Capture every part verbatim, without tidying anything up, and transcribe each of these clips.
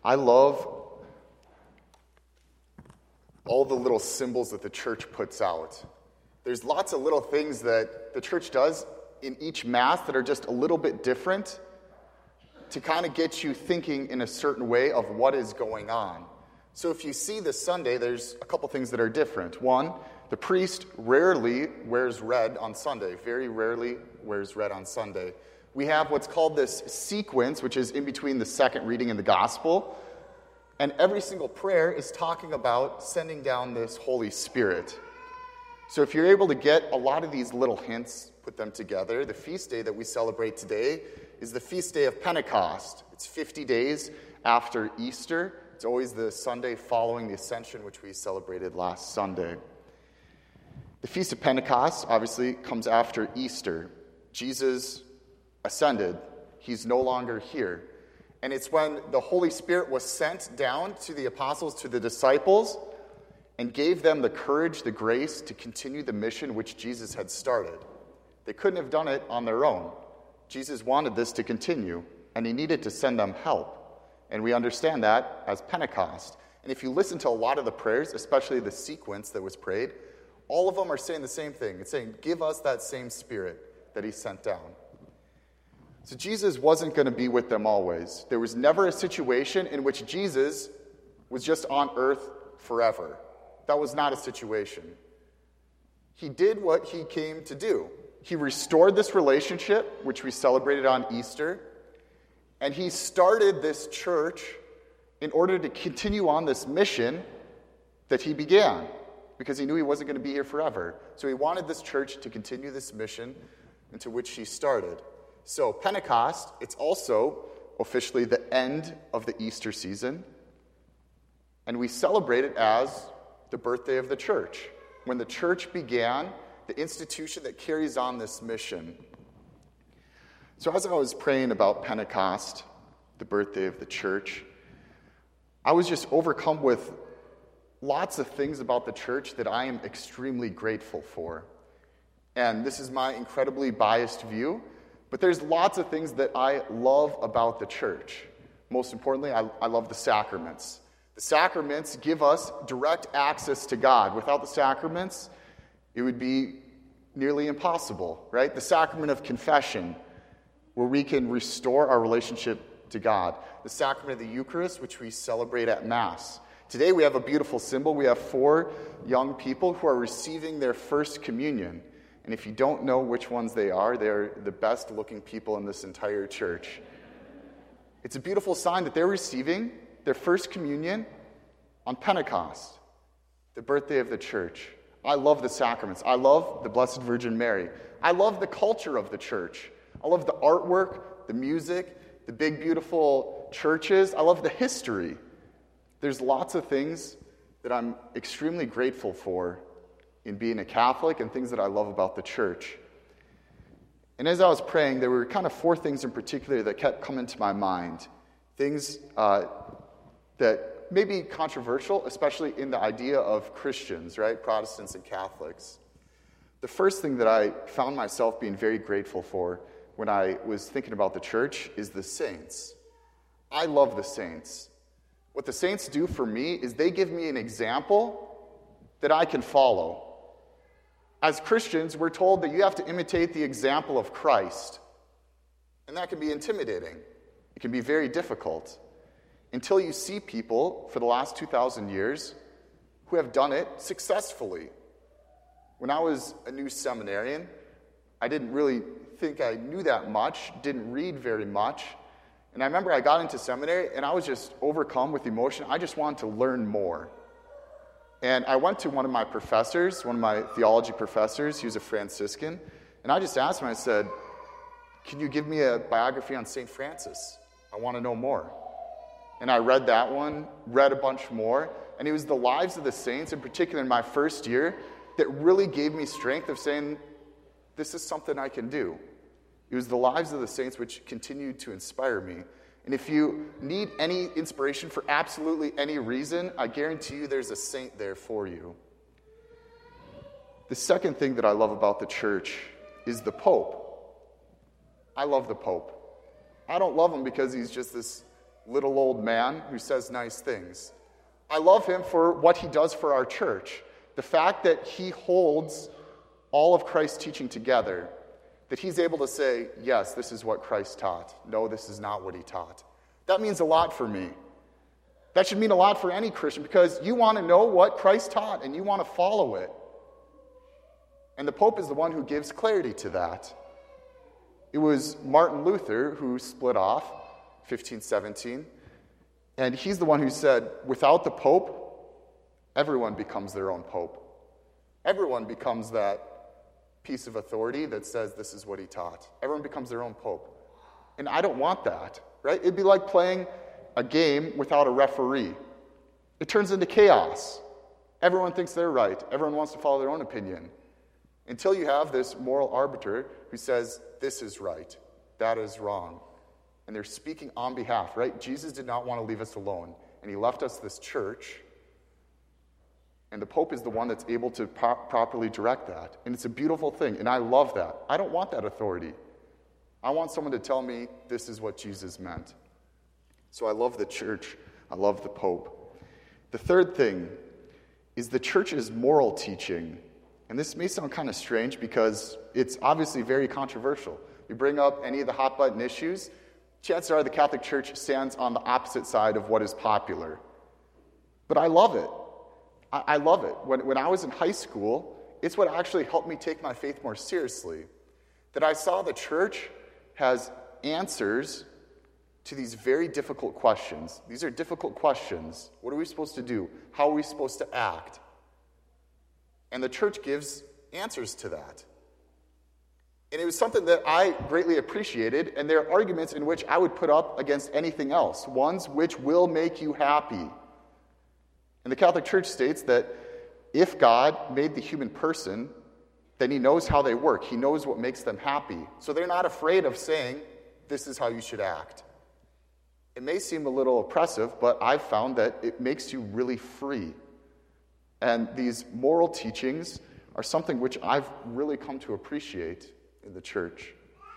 I love all the little symbols that the church puts out. There's lots of little things that the church does in each Mass that are just a little bit different to kind of get you thinking in a certain way of what is going on. So if you see this Sunday, there's a couple things that are different. One, the priest rarely wears red on Sunday, very rarely wears red on Sunday. We have what's called this sequence, which is in between the second reading and the gospel. And every single prayer is talking about sending down this Holy Spirit. So if you're able to get a lot of these little hints, put them together, the feast day that we celebrate today is the feast day of Pentecost. It's fifty days after Easter. It's always the Sunday following the Ascension, which we celebrated last Sunday. The Feast of Pentecost obviously comes after Easter. Jesus ascended. He's no longer here. And it's when the Holy Spirit was sent down to the apostles, to the disciples, and gave them the courage, the grace to continue the mission which Jesus had started. They couldn't have done it on their own. Jesus wanted this to continue, and he needed to send them help. And we understand that as Pentecost. And if you listen to a lot of the prayers, especially the sequence that was prayed, all of them are saying the same thing. It's saying, give us that same Spirit that he sent down. So Jesus wasn't going to be with them always. There was never a situation in which Jesus was just on earth forever. That was not a situation. He did what he came to do. He restored this relationship, which we celebrated on Easter, and he started this church in order to continue on this mission that he began, because he knew he wasn't going to be here forever. So he wanted this church to continue this mission into which he started. So Pentecost, it's also officially the end of the Easter season, and we celebrate it as the birthday of the church, when the church began, the institution that carries on this mission. So as I was praying about Pentecost, the birthday of the church, I was just overcome with lots of things about the church that I am extremely grateful for. And this is my incredibly biased view, but there's lots of things that I love about the church. Most importantly, I, I love the sacraments. The sacraments give us direct access to God. Without the sacraments, it would be nearly impossible, right? The sacrament of confession, where we can restore our relationship to God. The sacrament of the Eucharist, which we celebrate at Mass. Today we have a beautiful symbol. We have four young people who are receiving their first communion. And if you don't know which ones they are, they're the best looking people in this entire church. It's a beautiful sign that they're receiving their first communion on Pentecost, the birthday of the church. I love the sacraments. I love the Blessed Virgin Mary. I love the culture of the church. I love the artwork, the music, the big, beautiful churches. I love the history. There's lots of things that I'm extremely grateful for in being a Catholic and things that I love about the church. And as I was praying, there were kind of four things in particular that kept coming to my mind. Things uh, that may be controversial, especially in the idea of Christians, right? Protestants and Catholics. The first thing that I found myself being very grateful for when I was thinking about the church is the saints. I love the saints. What the saints do for me is they give me an example that I can follow. As Christians, we're told that you have to imitate the example of Christ. And that can be intimidating. It can be very difficult. Until you see people for the last two thousand years who have done it successfully. When I was a new seminarian, I didn't really think I knew that much, didn't read very much. And I remember I got into seminary and I was just overcome with emotion. I just wanted to learn more. And I went to one of my professors, one of my theology professors. He was a Franciscan. And I just asked him, I said, can you give me a biography on Saint Francis? I want to know more. And I read that one, read a bunch more. And it was the lives of the saints, in particular in my first year, that really gave me strength of saying, this is something I can do. It was the lives of the saints which continued to inspire me. And if you need any inspiration for absolutely any reason, I guarantee you there's a saint there for you. The second thing that I love about the church is the Pope. I love the Pope. I don't love him because he's just this little old man who says nice things. I love him for what he does for our church. The fact that he holds all of Christ's teaching together, that he's able to say, yes, this is what Christ taught. No, this is not what he taught. That means a lot for me. That should mean a lot for any Christian, because you want to know what Christ taught and you want to follow it. And the Pope is the one who gives clarity to that. It was Martin Luther who split off, fifteen seventeen, and he's the one who said, without the Pope, everyone becomes their own Pope. Everyone becomes that piece of authority that says this is what he taught. Everyone becomes their own Pope. And I don't want that, right? It'd be like playing a game without a referee. It turns into chaos. Everyone thinks they're right. Everyone wants to follow their own opinion. Until you have this moral arbiter who says, this is right, that is wrong. And they're speaking on behalf, right? Jesus did not want to leave us alone. And he left us this church. And the Pope is the one that's able to pro- properly direct that. And it's a beautiful thing. And I love that. I don't want that authority. I want someone to tell me this is what Jesus meant. So I love the church. I love the Pope. The third thing is the church's moral teaching. And this may sound kind of strange because it's obviously very controversial. You bring up any of the hot button issues, chances are the Catholic Church stands on the opposite side of what is popular. But I love it. I, I love it. When, when I was in high school, it's what actually helped me take my faith more seriously. That I saw the church has answers to these very difficult questions. These are difficult questions. What are we supposed to do? How are we supposed to act? And the church gives answers to that. And it was something that I greatly appreciated, and there are arguments in which I would put up against anything else, ones which will make you happy. And the Catholic Church states that if God made the human person, then he knows how they work. He knows what makes them happy. So they're not afraid of saying, this is how you should act. It may seem a little oppressive, but I've found that it makes you really free. And these moral teachings are something which I've really come to appreciate in the church.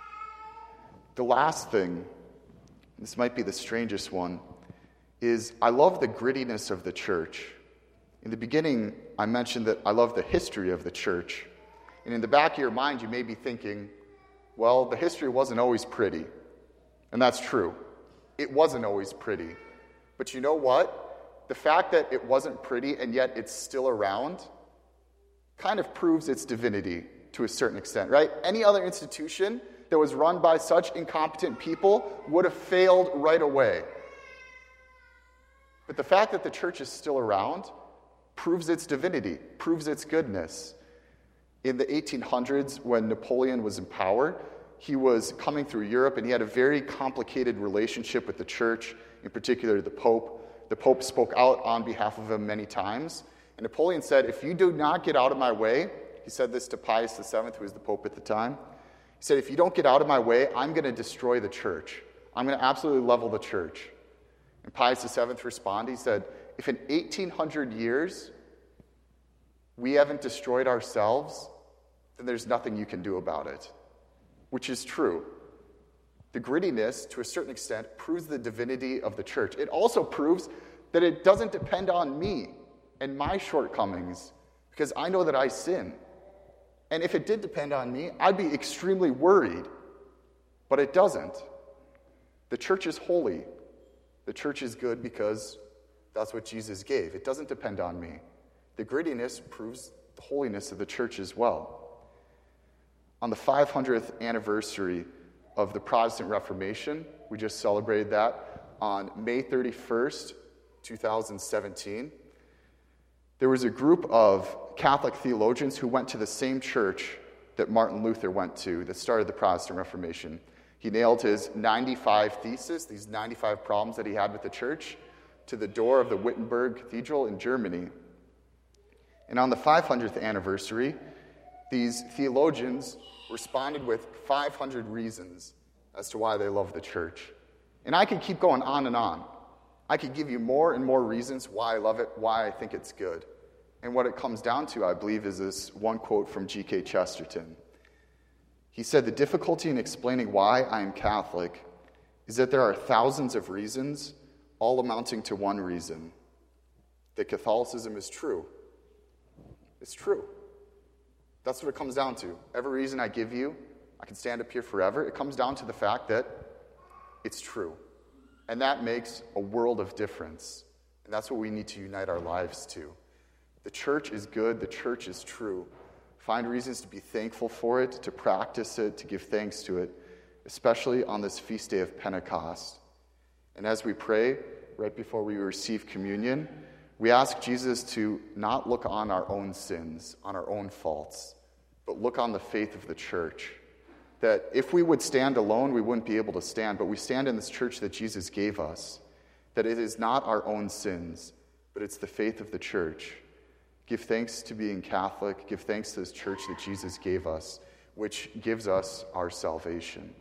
The last thing, this might be the strangest one, is I love the grittiness of the church. In the beginning, I mentioned that I love the history of the church. And in the back of your mind, you may be thinking, well, the history wasn't always pretty. And that's true. It wasn't always pretty. But you know what? The fact that it wasn't pretty and yet it's still around kind of proves its divinity to a certain extent, right? Any other institution that was run by such incompetent people would have failed right away. But the fact that the church is still around proves its divinity, proves its goodness. In the eighteen hundreds, when Napoleon was in power, he was coming through Europe, and he had a very complicated relationship with the church, in particular the Pope. The Pope spoke out on behalf of him many times. And Napoleon said, if you do not get out of my way, he said this to Pius the seventh, who was the Pope at the time. He said, if you don't get out of my way, I'm going to destroy the church. I'm going to absolutely level the church. And Pius the seventh responded, he said, if in eighteen hundred years we haven't destroyed ourselves, then there's nothing you can do about it. Which is true. The grittiness, to a certain extent, proves the divinity of the church. It also proves that it doesn't depend on me and my shortcomings, because I know that I sin. And if it did depend on me, I'd be extremely worried. But it doesn't. The church is holy. The church is good because that's what Jesus gave. It doesn't depend on me. The grittiness proves the holiness of the church as well. On the five hundredth anniversary of the Protestant Reformation, we just celebrated that on May thirty-first, twenty seventeen. There was a group of Catholic theologians who went to the same church that Martin Luther went to that started the Protestant Reformation. He nailed his ninety-five theses, these ninety-five problems that he had with the church, to the door of the Wittenberg Cathedral in Germany. And on the five hundredth anniversary, these theologians responded with five hundred reasons as to why they love the church. And I could keep going on and on. I could give you more and more reasons why I love it, why I think it's good. And what it comes down to, I believe, is this one quote from G K Chesterton. He said, the difficulty in explaining why I am Catholic is that there are thousands of reasons, all amounting to one reason, that Catholicism is true. It's true. That's what it comes down to. Every reason I give you, I can stand up here forever. It comes down to the fact that it's true. And that makes a world of difference. And that's what we need to unite our lives to. The church is good. The church is true. Find reasons to be thankful for it, to practice it, to give thanks to it, especially on this feast day of Pentecost. And as we pray, right before we receive communion, we ask Jesus to not look on our own sins, on our own faults, but look on the faith of the church. That if we would stand alone, we wouldn't be able to stand, but we stand in this church that Jesus gave us. That it is not our own sins, but it's the faith of the church. Give thanks to being Catholic. Give thanks to this church that Jesus gave us, which gives us our salvation.